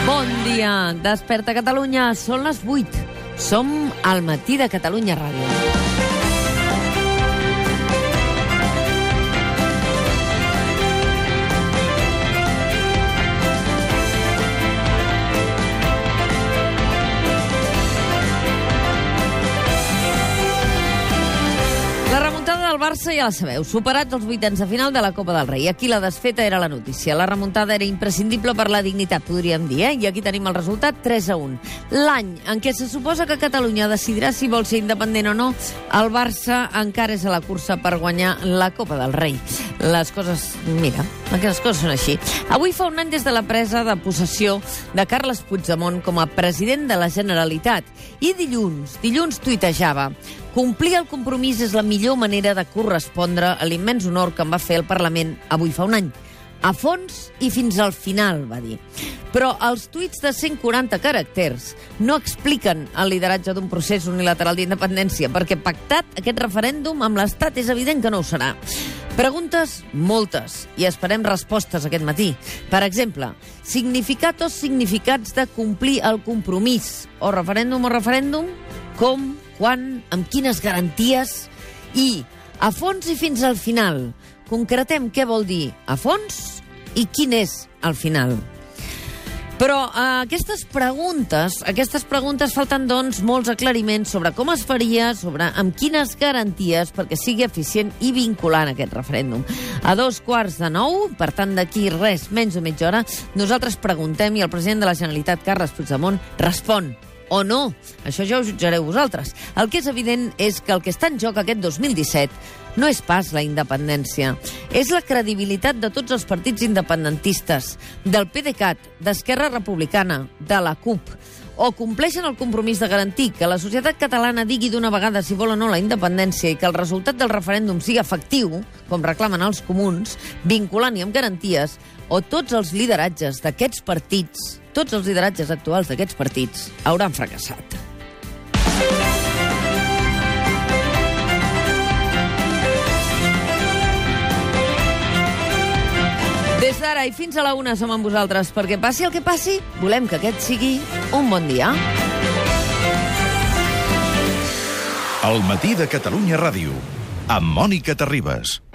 Bon dia, desperta Catalunya, són les 8. Som al Matí de Catalunya Ràdio. La remuntada del Barça ja la sabeu, superats els vuitens de final de la Copa del Rei. Aquí la desfeta era la notícia. La remuntada era imprescindible per la dignitat, podríem dir, I aquí tenim el resultat 3-1. L'any en què se suposa que Catalunya decidirà si vol ser independent o no, el Barça encara és a la cursa per guanyar la Copa del Rei. Les coses, mira, les coses són així. Avui fa un any des de la presa de possessió de Carles Puigdemont com a president de la Generalitat. I dilluns tuitejava: complir el compromís és la millor manera de correspondre a l'immens honor que em va fer el Parlament avui fa un any. A fons i fins al final, va dir. Però els tuits de 140 caràcters no expliquen el lideratge d'un procés unilateral d'independència, perquè pactat aquest referèndum amb l'Estat és evident que no ho serà. Preguntes moltes, i esperem respostes aquest matí. Per exemple, significat o significats de complir el compromís? O referèndum? Com? Quan? Amb quines garanties? I, a fons i fins al final, concretem què vol dir a fons i quin és el final. Però aquestes preguntes falten, doncs, molts aclariments sobre com es faria, sobre amb quines garanties perquè sigui eficient i vinculant aquest referèndum. A 8:45, per tant d'aquí res, menys de mitja hora, nosaltres preguntem i el president de la Generalitat, Carles Puigdemont, respon. O no, això ja ho jutjareu vosaltres. El que és evident és que el que està en joc aquest 2017 no és pas la independència. És la credibilitat de tots els partits independentistes, del PDeCAT, d'Esquerra Republicana, de la CUP. O compleixen el compromís de garantir que la societat catalana digui d'una vegada si vol o no la independència i que el resultat del referèndum sigui efectiu, com reclamen els comuns, vinculant i amb garanties, o tots els lideratges d'aquests partits, tots els lideratges actuals d'aquests partits, hauran fracassat. Des d'ara i fins a la 1 som amb vosaltres, perquè passi el que passi, volem que aquest sigui un bon dia. El Matí de Catalunya Ràdio, amb Mònica Terribas.